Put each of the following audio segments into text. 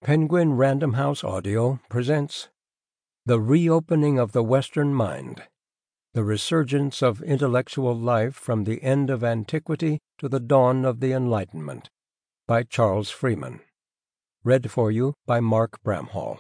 Penguin Random House Audio presents The Reopening of the Western Mind, The Resurgence of Intellectual Life from the End of Antiquity to the Dawn of the Enlightenment, by Charles Freeman. Read for you by Mark Bramhall.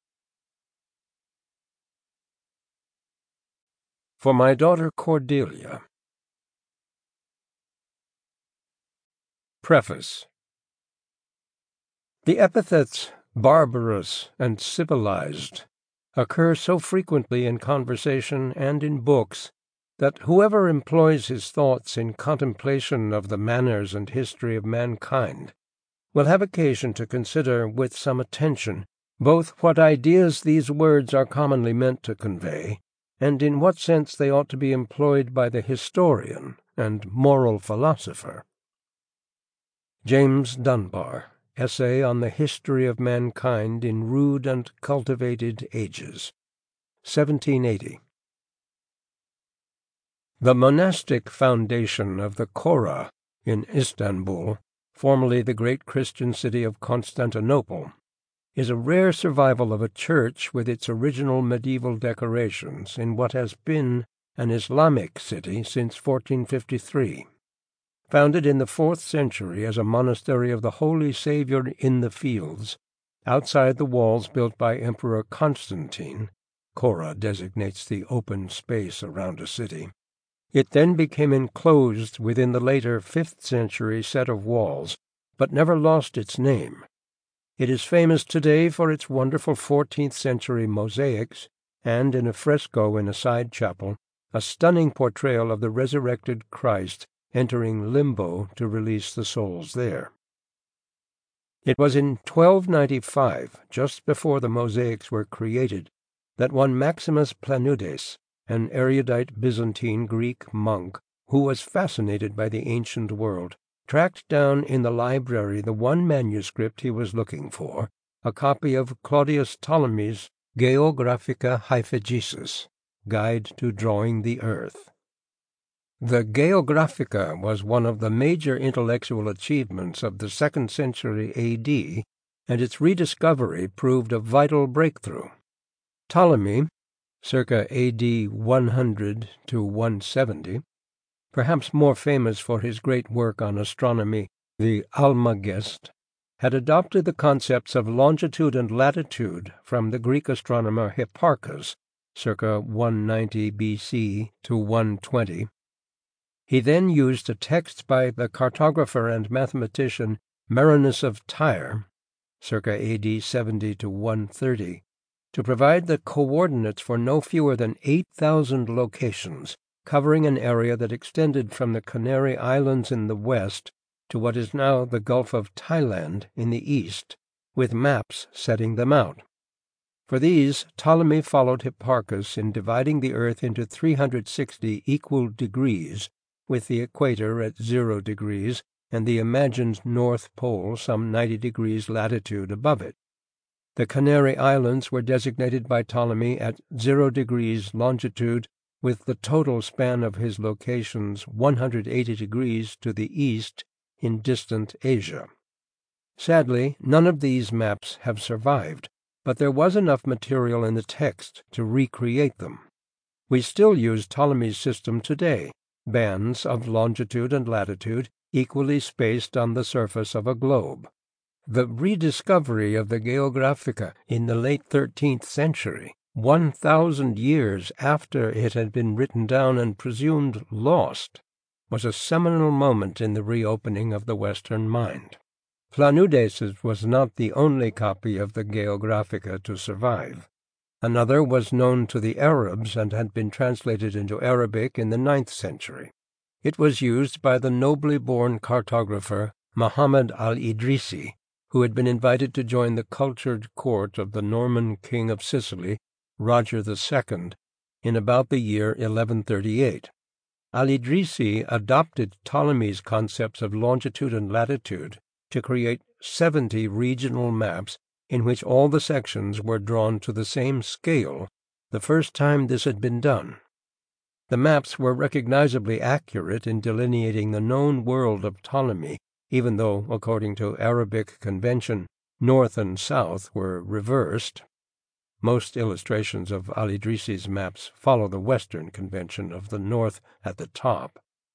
For my daughter Cordelia. Preface. The epithets barbarous and civilized occur so frequently in conversation and in books that whoever employs his thoughts in contemplation of the manners and history of mankind will have occasion to consider with some attention both what ideas these words are commonly meant to convey, and in what sense they ought to be employed by the historian and moral philosopher. James Dunbar, Essay on the History of Mankind in Rude and Cultivated Ages, 1780. The monastic foundation of the Chora in Istanbul, formerly the great Christian city of Constantinople, is a rare survival of a church with its original medieval decorations in what has been an Islamic city since 1453. Founded in the 4th century as a monastery of the Holy Saviour in the Fields, outside the walls built by Emperor Constantine, Chora designates the open space around a city, it then became enclosed within the later 5th century set of walls, but never lost its name. It is famous today for its wonderful 14th century mosaics, and in a fresco in a side chapel, a stunning portrayal of the resurrected Christ entering limbo to release the souls there. It was in 1295, just before the mosaics were created, that one Maximus Planudes, an erudite Byzantine Greek monk who was fascinated by the ancient world, tracked down in the library the one manuscript he was looking for, a copy of Claudius Ptolemy's Geographica Hyphagesis, Guide to Drawing the Earth. The Geographica was one of the major intellectual achievements of the 2nd century A.D., and its rediscovery proved a vital breakthrough. Ptolemy, circa A.D. 100 to 170, perhaps more famous for his great work on astronomy, the Almagest, had adopted the concepts of longitude and latitude from the Greek astronomer Hipparchus, circa 190 B.C. to 120. He then used a text by the cartographer and mathematician Marinus of Tyre, circa A.D. 70 to 130, to provide the coordinates for no fewer than 8,000 locations, covering an area that extended from the Canary Islands in the west to what is now the Gulf of Thailand in the east, with maps setting them out. For these, Ptolemy followed Hipparchus in dividing the earth into 360 equal degrees, with the equator at 0 degrees and the imagined North Pole some 90 degrees latitude above it. The Canary Islands were designated by Ptolemy at 0 degrees longitude, with the total span of his locations 180 degrees to the east in distant Asia. Sadly, none of these maps have survived, but there was enough material in the text to recreate them. We still use Ptolemy's system today, bands of longitude and latitude equally spaced on the surface of a globe. The rediscovery of the Geographica in the late 13th century, 1,000 years after it had been written down and presumed lost, was a seminal moment in the reopening of the Western mind. Planudes was not the only copy of the Geographica to survive. Another was known to the Arabs and had been translated into Arabic in the 9th century. It was used by the nobly born cartographer Muhammad al-Idrisi, who had been invited to join the cultured court of the Norman king of Sicily, Roger II, in about the year 1138. Al-Idrisi adopted Ptolemy's concepts of longitude and latitude to create 70 regional maps in which all the sections were drawn to the same scale, the first time this had been done. The maps were recognizably accurate in delineating the known world of Ptolemy, even though, according to Arabic convention, north and south were reversed. Most illustrations of al-Idrisi's maps follow the western convention of the north at the top.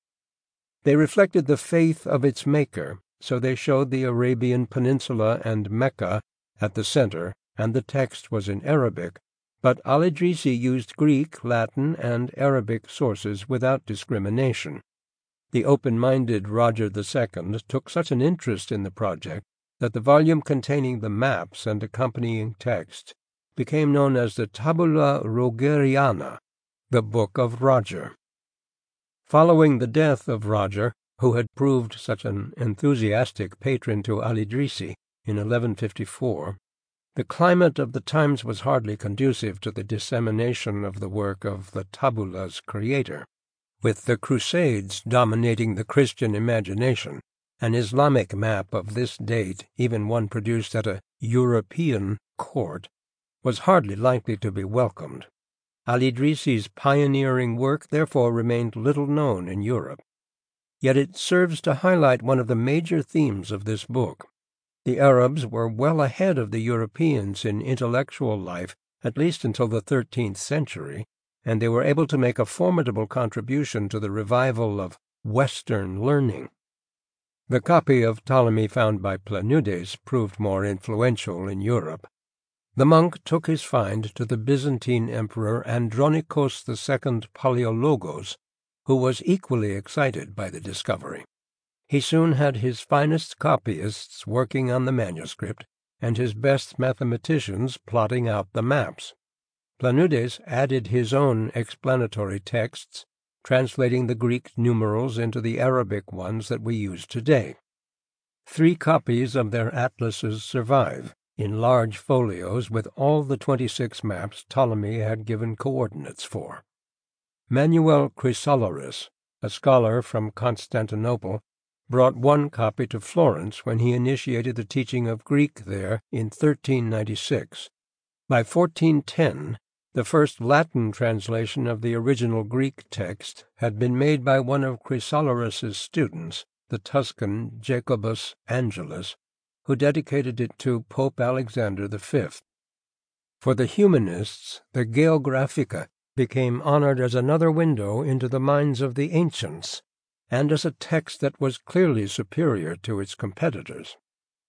They reflected the faith of its maker, so they showed the Arabian Peninsula and Mecca at the center, and the text was in Arabic, but al-Idrisi used Greek, Latin, and Arabic sources without discrimination. The open-minded Roger II took such an interest in the project that the volume containing the maps and accompanying text became known as the Tabula Rogeriana, the Book of Roger. Following the death of Roger, who had proved such an enthusiastic patron to al-Idrisi in 1154, the climate of the times was hardly conducive to the dissemination of the work of the Tabula's creator. With the Crusades dominating the Christian imagination, an Islamic map of this date, even one produced at a European court, was hardly likely to be welcomed. Al-Idrisi's pioneering work therefore remained little known in Europe. Yet it serves to highlight one of the major themes of this book. The Arabs were well ahead of the Europeans in intellectual life, at least until the 13th century, and they were able to make a formidable contribution to the revival of Western learning. The copy of Ptolemy found by Planudes proved more influential in Europe. The monk took his find to the Byzantine Emperor Andronikos II Palaiologos, who was equally excited by the discovery. He soon had his finest copyists working on the manuscript, and his best mathematicians plotting out the maps. Planudes added his own explanatory texts, translating the Greek numerals into the Arabic ones that we use today. 3 copies of their atlases survive, in large folios with all the 26 maps Ptolemy had given coordinates for. Manuel Chrysoloras, a scholar from Constantinople, brought 1 copy to Florence when he initiated the teaching of Greek there in 1396. By 1410, the first Latin translation of the original Greek text had been made by one of Chrysoloras' students, the Tuscan Jacobus Angelus, who dedicated it to Pope Alexander V. For the humanists, the Geographica became honored as another window into the minds of the ancients, and as a text that was clearly superior to its competitors.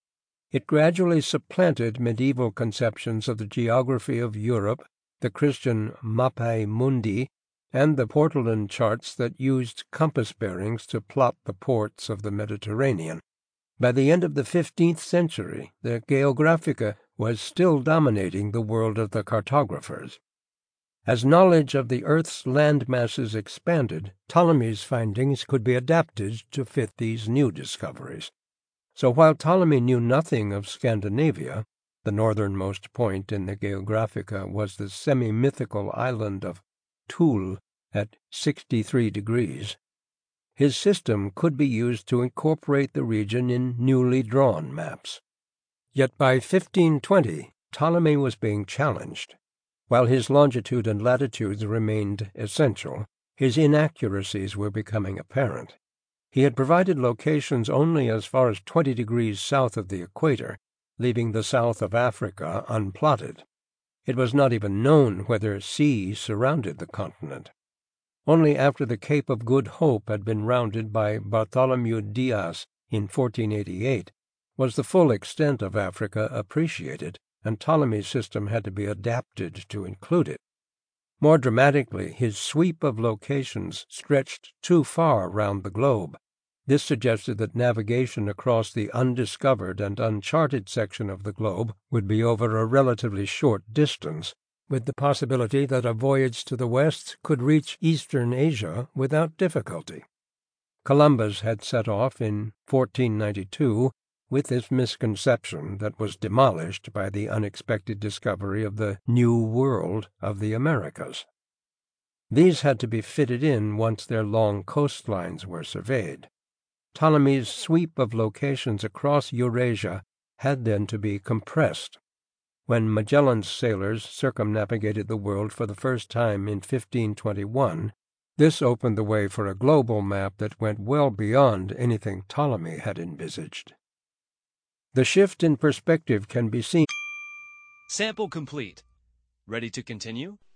It gradually supplanted medieval conceptions of the geography of Europe, the Christian Mappae Mundi, and the Portolan charts that used compass bearings to plot the ports of the Mediterranean. By the end of the 15th century, the Geographica was still dominating the world of the cartographers. As knowledge of the Earth's land masses expanded, Ptolemy's findings could be adapted to fit these new discoveries. So while Ptolemy knew nothing of Scandinavia, the northernmost point in the Geographica was the semi-mythical island of Thule at 63 degrees. His system could be used to incorporate the region in newly drawn maps. Yet by 1520, Ptolemy was being challenged. While his longitude and latitudes remained essential, his inaccuracies were becoming apparent. He had provided locations only as far as 20 degrees south of the equator, leaving the south of Africa unplotted. It was not even known whether sea surrounded the continent. Only after the Cape of Good Hope had been rounded by Bartholomew Diaz in 1488 was the full extent of Africa appreciated, and Ptolemy's system had to be adapted to include it. More dramatically, his sweep of locations stretched too far round the globe. This suggested that navigation across the undiscovered and uncharted section of the globe would be over a relatively short distance, with the possibility that a voyage to the west could reach eastern Asia without difficulty. Columbus had set off in 1492 with this misconception that was demolished by the unexpected discovery of the New World of the Americas. These had to be fitted in once their long coastlines were surveyed. Ptolemy's sweep of locations across Eurasia had then to be compressed. When Magellan's sailors circumnavigated the world for the first time in 1521, this opened the way for a global map that went well beyond anything Ptolemy had envisaged. The shift in perspective can be seen. Sample complete. Ready to continue?